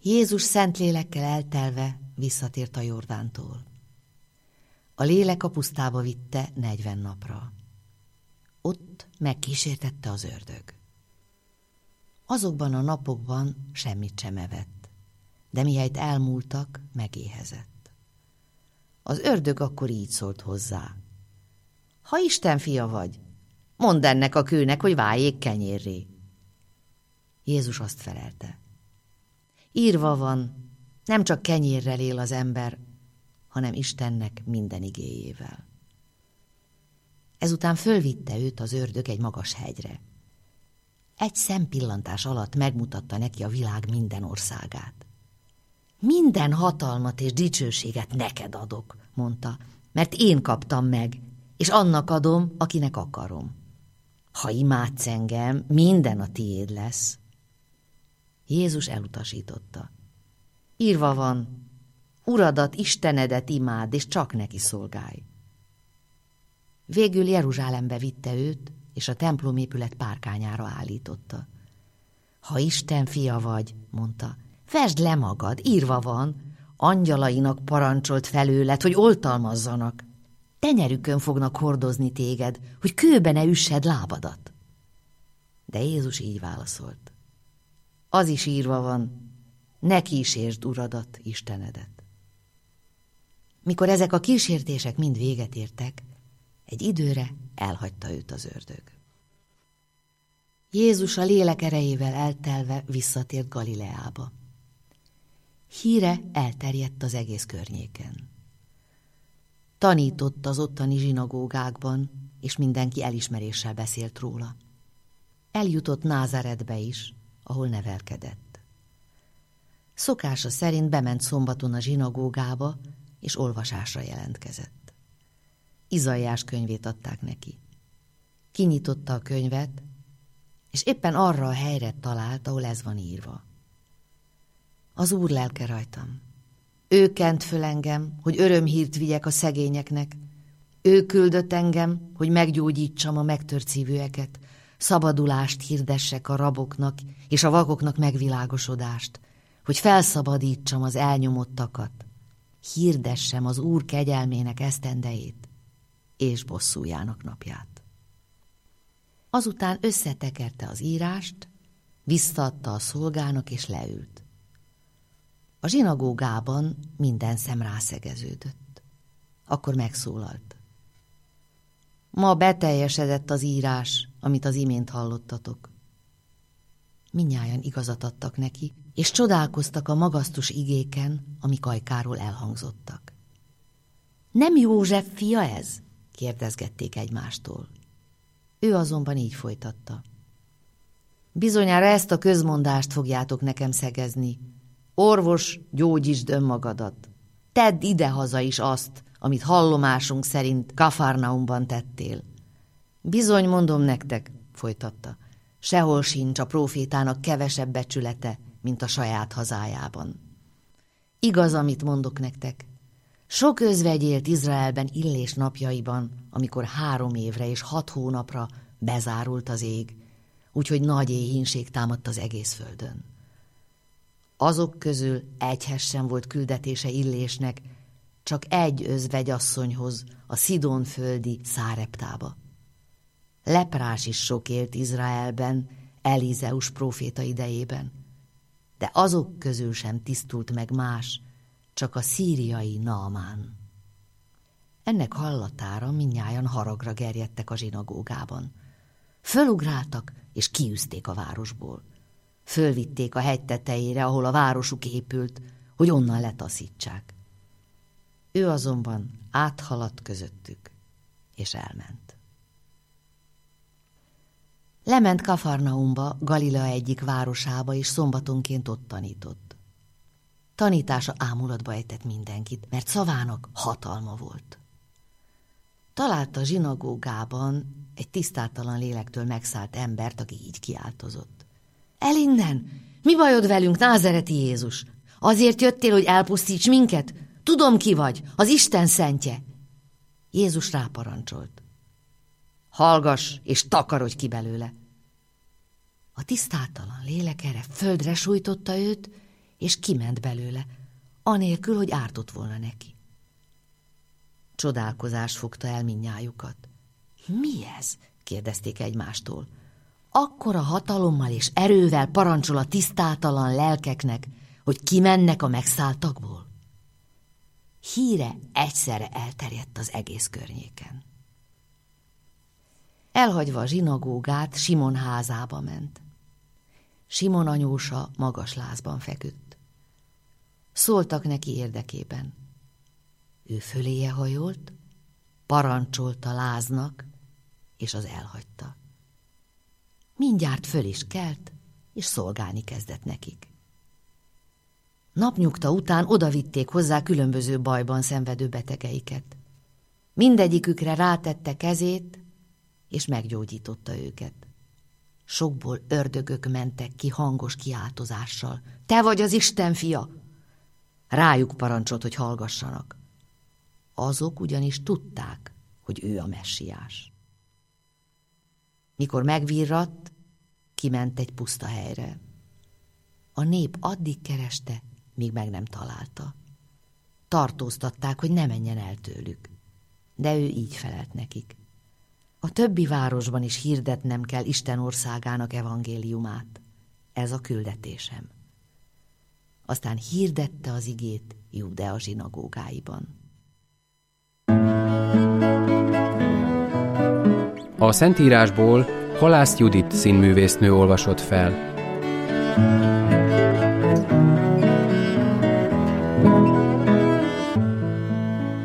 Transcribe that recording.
Jézus szentlélekkel eltelve visszatért a Jordántól. A lélek a pusztába vitte 40 napra. Ott megkísértette az ördög. Azokban a napokban semmit sem evett, de mihelyt elmúltak, megéhezett. Az ördög akkor így szólt hozzá: ha Isten fia vagy, mondd ennek a kőnek, hogy váljék kenyérré. Jézus azt felelte: írva van, nem csak kenyérrel él az ember, hanem Istennek minden igéjével. Ezután fölvitte őt az ördög egy magas hegyre. Egy szempillantás alatt megmutatta neki a világ minden országát. Minden hatalmat és dicsőséget neked adok, mondta, mert én kaptam meg, és annak adom, akinek akarom. Ha imádsz engem, minden a tiéd lesz. Jézus elutasította. Írva van, Uradat, Istenedet imádd, és csak neki szolgálj. Végül Jeruzsálembe vitte őt, és a templomépület párkányára állította. Ha Isten fia vagy, mondta, vesd le magad, írva van, angyalainak parancsolt felőled, hogy oltalmazzanak. Tenyerükön fognak hordozni téged, hogy kőbe ne üssed lábadat. De Jézus így válaszolt. Az is írva van, ne kísértsd Uradat, Istenedet. Mikor ezek a kísértések mind véget értek, egy időre elhagyta őt az ördög. Jézus a lélek erejével eltelve visszatért Galileába. Híre elterjedt az egész környéken. Tanított az ottani zsinagógákban, és mindenki elismeréssel beszélt róla. Eljutott Názáretbe is, ahol nevelkedett. Szokása szerint bement szombaton a zsinagógába, és olvasásra jelentkezett. Izaiás könyvét adták neki. Kinyitotta a könyvet, és éppen arra a helyre talált, ahol ez van írva. Az Úr lelke rajtam. Ő kent föl engem, hogy örömhírt vigyek a szegényeknek. Ő küldött engem, hogy meggyógyítsam a megtört szívűeket, szabadulást hirdessek a raboknak és a vakoknak megvilágosodást, hogy felszabadítsam az elnyomottakat, hirdessem az Úr kegyelmének esztendejét és bosszújának napját. Azután összetekerte az írást, visszaadta a szolgának és leült. A zsinagógában minden szem rászegeződött. Akkor megszólalt. Ma beteljesedett az írás, amit az imént hallottatok. Mindnyájan igazat adtak neki, és csodálkoztak a magasztos igéken, amik ajkáról elhangzottak. Nem József fia ez? Kérdezgették egymástól. Ő azonban így folytatta. Bizonyára ezt a közmondást fogjátok nekem szegezni. Orvos, gyógyítsd önmagadat. Tedd idehaza is azt, amit hallomásunk szerint Kafarnaumban tettél. Bizony mondom nektek, folytatta, sehol sincs a prófétának kevesebb becsülete, mint a saját hazájában. Igaz, amit mondok nektek. Sok özvegy élt Izraelben Illés napjaiban, amikor 3 évre és 6 hónapra bezárult az ég, úgyhogy nagy éhínség támadt az egész földön. Azok közül egyhez sem volt küldetése Illésnek, csak egy özvegyasszonyhoz, a Szidónföldi Száreptába. Leprás is sok élt Izraelben, Elizeus próféta idejében, de azok közül sem tisztult meg más, csak a szíriai Naamán. Ennek hallatára mindnyájan haragra gerjedtek a zsinagógában. Fölugráltak és kiűzték a városból. Fölvitték a hegy tetejére, ahol a városuk épült, hogy onnan letaszítsák. Ő azonban áthaladt közöttük, és elment. Lement Kafarnaumba, Galilea egyik városába, és szombatonként ott tanított. Tanítása ámulatba ejtett mindenkit, mert szavának hatalma volt. Találta a zsinagógában egy tisztátalan lélektől megszállt embert, aki így kiáltozott. El innen! Mi bajod velünk, názereti Jézus? Azért jöttél, hogy elpusztíts minket? Tudom, ki vagy, az Isten szentje. Jézus ráparancsolt. Hallgass, és takarodj ki belőle. A tisztátalan lélek erre földre sújtotta őt, és kiment belőle, anélkül, hogy ártott volna neki. Csodálkozás fogta el mindnyájukat. Mi ez? Kérdezték egymástól. Akkora hatalommal és erővel parancsol a tisztátalan lelkeknek, hogy kimennek a megszálltakból? Híre egyszerre elterjedt az egész környéken. Elhagyva a zsinagógát, Simon házába ment. Simon anyósa magas lázban feküdt. Szóltak neki érdekében. Ő föléje hajolt, parancsolta láznak, és az elhagyta. Mindjárt föl is kelt, és szolgálni kezdett nekik. Napnyugta után odavitték hozzá különböző bajban szenvedő betegeiket. Mindegyikükre rátette kezét, és meggyógyította őket. Sokból ördögök mentek ki hangos kiáltozással. Te vagy az Isten fia! Rájuk parancsolt, hogy hallgassanak. Azok ugyanis tudták, hogy ő a messiás. Mikor megvirratt, kiment egy puszta helyre. A nép addig kereste, míg meg nem találta. Tartóztatták, hogy ne menjen el tőlük, de ő így felelt nekik. A többi városban is hirdetnem kell Isten országának evangéliumát. Ez a küldetésem. Aztán hirdette az igét Júdea zsinagógáiban. A Szentírásból Halász Judit színművésznő olvasott fel.